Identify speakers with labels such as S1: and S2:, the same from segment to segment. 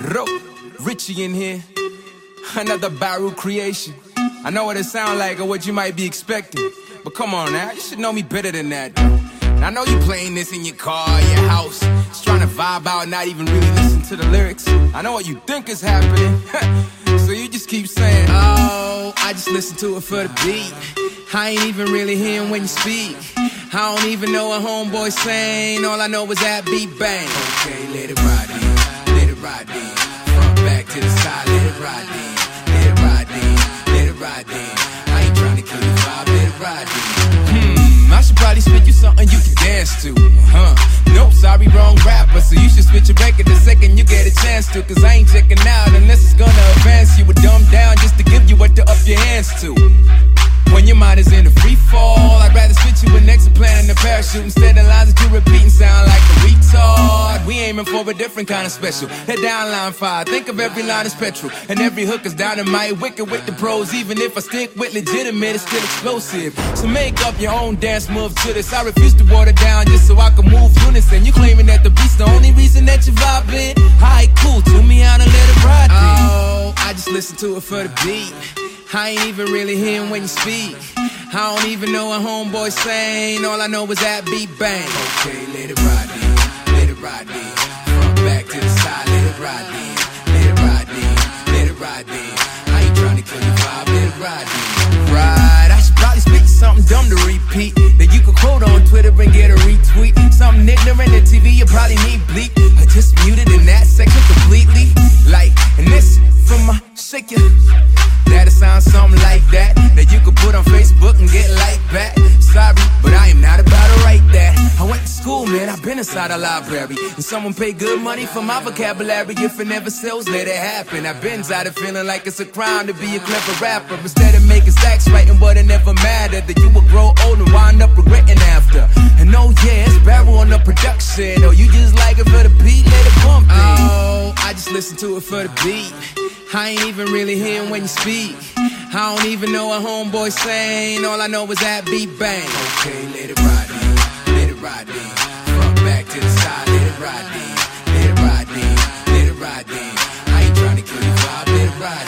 S1: Ro, Richie in here. Another Baru creation. I know what it sounds like or what you might be expecting, but come on now, you should know me better than that, though. And I know you playing this in your car, your house, just trying to vibe out, not even really listen to the lyrics. I know what you think is happening, so you just keep saying, oh, I just listen to it for the beat. I ain't even really hearing when you speak. I don't even know what homeboy's saying. All I know is that beat bang. Okay, let it ride in, let it ride in. Front back to the side, let it ride in. Let it ride in, let it ride in. I ain't trying to kill your vibe, let it ride in. I should probably spit you something you can dance to. Nope, sorry, wrong rapper. So you should switch your record the second you get a chance to. Cause I ain't checking out unless it's gonna advance you. Or dumb down just to give you what to up your hands to. When your mind is in a free fall, I'd rather switch you with next plan in the parachute. Instead of lines that you repeating sound like a retard. We aiming for a different kind of special. Head down line 5, think of every line as petrol. And every hook is dynamite, wicked with the pros. Even if I stick with legitimate, it's still explosive. So make up your own dance move to this. I refuse to water down just so I can move unison. You claiming that the beat's the only reason that you vibing? Alright, cool, tune me out and let it ride. Oh, I just listen to it for the beat. I ain't even really hearing when you speak. I don't even know what homeboy's saying. All I know is that beat bang. Okay, let it ride in, let it ride in. Front back to the side, let it ride in. Let it ride in, let it ride in. I ain't trying to kill your vibe, let it ride in. Right, I should probably speak something dumb to repeat that you could quote on Twitter and get a retweet. Something ignorant to TV, you probably need bleep. I just muted in that section completely. Like, and this from my shaker. That'll sound something like that you could put on Facebook and get like back. Sorry, but I am not about to write that. I went to school, man, I've been inside a library. And someone paid good money for my vocabulary. If it never sells, let it happen. I've been tired of feeling like it's a crime to be a clever rapper. Instead of making stacks writing what it never mattered, that you will grow old and wind up regretting after. And oh yeah, it's Barrel on the production. Or you just like it for the beat, let it bump. Oh, I just listen to it for the beat. I ain't even really hearing when you speak. I don't even know what homeboy's saying. All I know is that beat bang. Okay, let it ride in, let it ride in. Front back to the side, let it ride in. Let it ride in, let it ride in. I ain't trying to kill your vibe, let it ride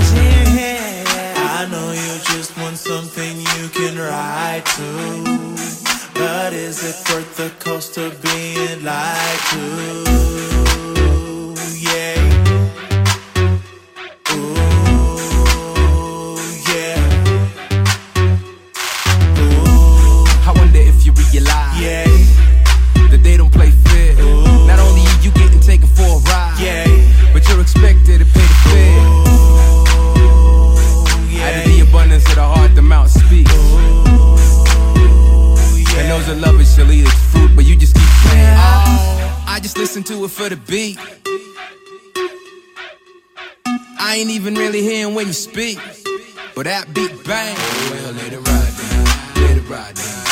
S1: in.
S2: I know you just want something you can ride to, but is it worth the cost of being lied to? Yeah.
S1: Yeah, that they don't play fair. Ooh. Not only are you getting taken for a ride, yeah, but you're expected to pay the fare. Yeah. Out of the abundance of the heart, the mouth speaks. Yeah. And those that love it shall eat its fruit, but you just keep saying, oh, I just listen to it for the beat. I ain't even really hearing when you speak, but that beat bang. Well, let it ride then, let it ride then.